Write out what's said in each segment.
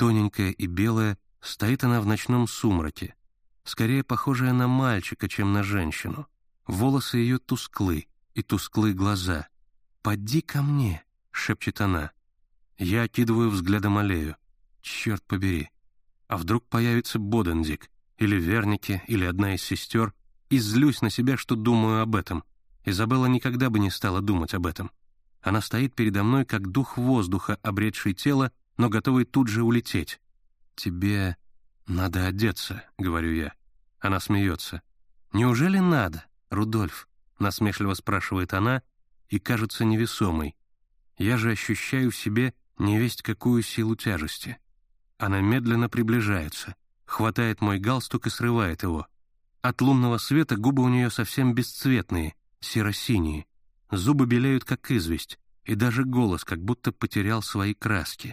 Тоненькая и белая, стоит она в ночном сумраке, скорее похожая на мальчика, чем на женщину. Волосы ее тусклы, и тусклые глаза. «Поди ко мне», — шепчет она. Я окидываю взглядом аллею. Черт побери. А вдруг появится Бодендик, или Вернике, или одна из сестер, и злюсь на себя, что думаю об этом. Изабелла никогда бы не стала думать об этом. Она стоит передо мной, как дух воздуха, обретший тело, но готовый тут же улететь. «Тебе надо одеться», — говорю я. Она смеется. «Неужели надо, Рудольф?» — насмешливо спрашивает она и кажется невесомой. Я же ощущаю в себе невесть какую силу тяжести. Она медленно приближается, хватает мой галстук и срывает его. От лунного света губы у нее совсем бесцветные, серо-синие. Зубы белеют, как известь, и даже голос как будто потерял свои краски.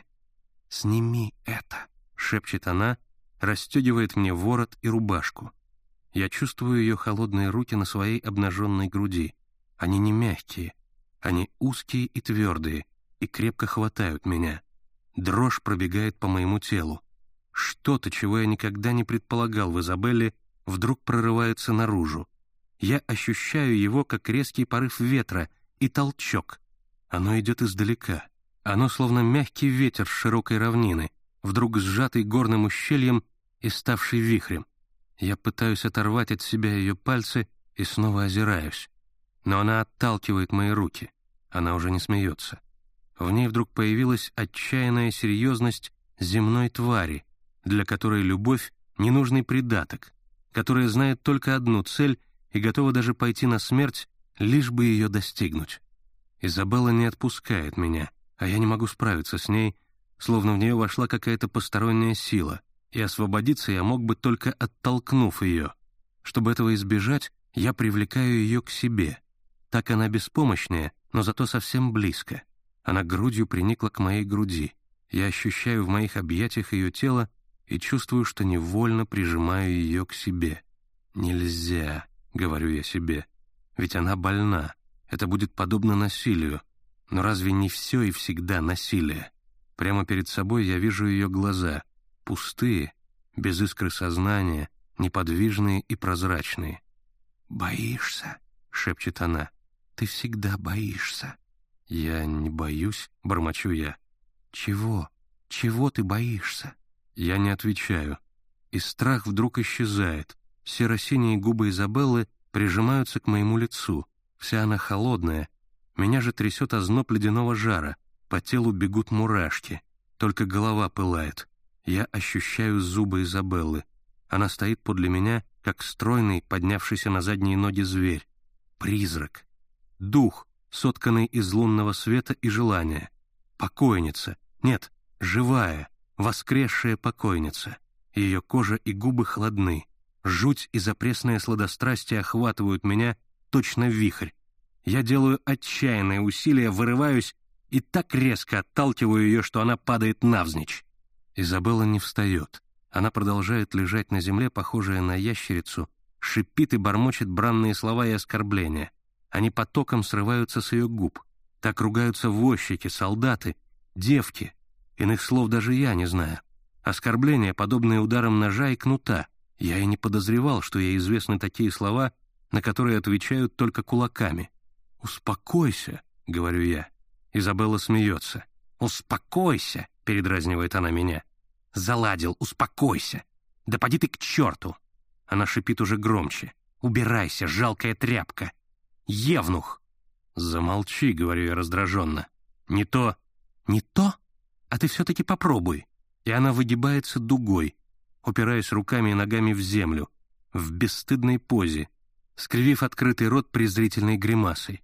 «Сними это», — шепчет она, расстегивает мне ворот и рубашку. Я чувствую ее холодные руки на своей обнаженной груди. Они не мягкие, они узкие и твердые, и крепко хватают меня. Дрожь пробегает по моему телу. Что-то, чего я никогда не предполагал в Изабелле, вдруг прорывается наружу. Я ощущаю его, как резкий порыв ветра и толчок. Оно идет издалека. Оно словно мягкий ветер с широкой равнины, вдруг сжатый горным ущельем и ставший вихрем. Я пытаюсь оторвать от себя ее пальцы и снова озираюсь. Но она отталкивает мои руки. Она уже не смеется. В ней вдруг появилась отчаянная серьезность земной твари, для которой любовь — ненужный придаток, которая знает только одну цель и готова даже пойти на смерть, лишь бы ее достигнуть. Изабелла не отпускает меня, а я не могу справиться с ней, словно в нее вошла какая-то посторонняя сила, и освободиться я мог бы только оттолкнув ее. Чтобы этого избежать, я привлекаю ее к себе. Так она беспомощнее, но зато совсем близко. Она грудью приникла к моей груди. Я ощущаю в моих объятиях ее тело и чувствую, что невольно прижимаю ее к себе. «Нельзя», — говорю я себе, — «ведь она больна. Это будет подобно насилию. Но разве не все и всегда насилие?» Прямо перед собой я вижу ее глаза, пустые, без искры сознания, неподвижные и прозрачные. «Боишься?» — шепчет она. «Ты всегда боишься». «Я не боюсь», — бормочу я. «Чего? Чего ты боишься?» Я не отвечаю. И страх вдруг исчезает. Серо-синие губы Изабеллы прижимаются к моему лицу. Вся она холодная. Меня же трясет озноб ледяного жара. По телу бегут мурашки. Только голова пылает. Я ощущаю зубы Изабеллы. Она стоит подле меня, как стройный, поднявшийся на задние ноги зверь. Призрак. Дух, сотканный из лунного света и желания. Покойница. Нет, живая, воскресшая покойница. Ее кожа и губы холодны. Жуть и запресное сладострастие охватывают меня, точно вихрь. Я делаю отчаянные усилия, вырываюсь и так резко отталкиваю ее, что она падает навзничь. Изабелла не встает. Она продолжает лежать на земле, похожая на ящерицу, шипит и бормочет бранные слова и оскорбления. Они потоком срываются с ее губ. Так ругаются возчики, солдаты, девки. Иных слов даже я не знаю. Оскорбления, подобные ударам ножа и кнута. Я и не подозревал, что ей известны такие слова, на которые отвечают только кулаками. «Успокойся», — говорю я. Изабелла смеется. «Успокойся», — передразнивает она меня. «Заладил, успокойся. Да поди ты к черту». Она шипит уже громче. «Убирайся, жалкая тряпка. Евнух!» «Замолчи», — говорю я раздраженно. «Не то». «Не то? А ты все-таки попробуй». И она выгибается дугой, упираясь руками и ногами в землю, в бесстыдной позе, скривив открытый рот презрительной гримасой.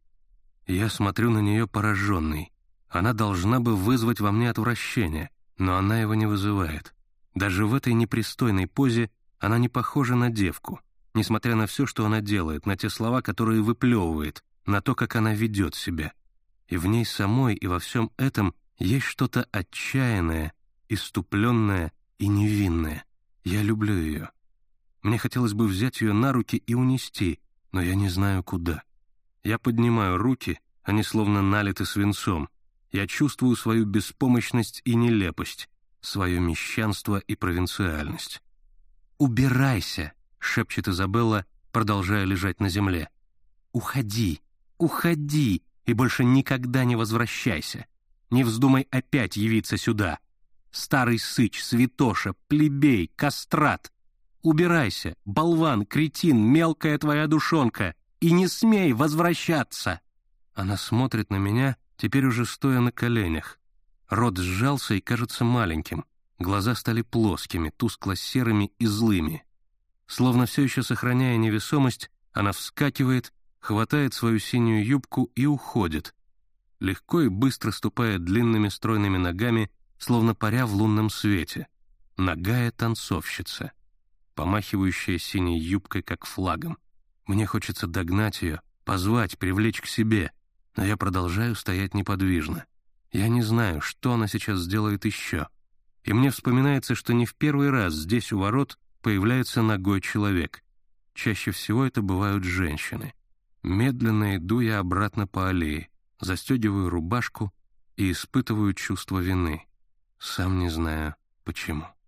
Я смотрю на нее пораженный. Она должна бы вызвать во мне отвращение, но она его не вызывает. Даже в этой непристойной позе она не похожа на девку, несмотря на все, что она делает, на те слова, которые выплевывает, на то, как она ведет себя. И в ней самой, и во всем этом есть что-то отчаянное, исступленное и невинное. Я люблю ее. Мне хотелось бы взять ее на руки и унести, но я не знаю куда. Я поднимаю руки, они словно налиты свинцом. Я чувствую свою беспомощность и нелепость. свое мещанство и провинциальность. «Убирайся!» — шепчет Изабелла, продолжая лежать на земле. «Уходи! Уходи! И больше никогда не возвращайся! Не вздумай опять явиться сюда! Старый сыч, святоша, плебей, кастрат! Убирайся, болван, кретин, мелкая твоя душонка, и не смей возвращаться!» Она смотрит на меня, теперь уже стоя на коленях. Рот сжался и кажется маленьким, глаза стали плоскими, тускло-серыми и злыми. Словно все еще сохраняя невесомость, она вскакивает, хватает свою синюю юбку и уходит, легко и быстро ступая длинными стройными ногами, словно паря в лунном свете. Нагая танцовщица, помахивающая синей юбкой, как флагом. Мне хочется догнать ее, позвать, привлечь к себе, но я продолжаю стоять неподвижно. Я не знаю, что она сейчас сделает еще. И мне вспоминается, что не в первый раз здесь у ворот появляется нагой человек. Чаще всего это бывают женщины. Медленно иду я обратно по аллее, застегиваю рубашку и испытываю чувство вины. Сам не знаю, почему.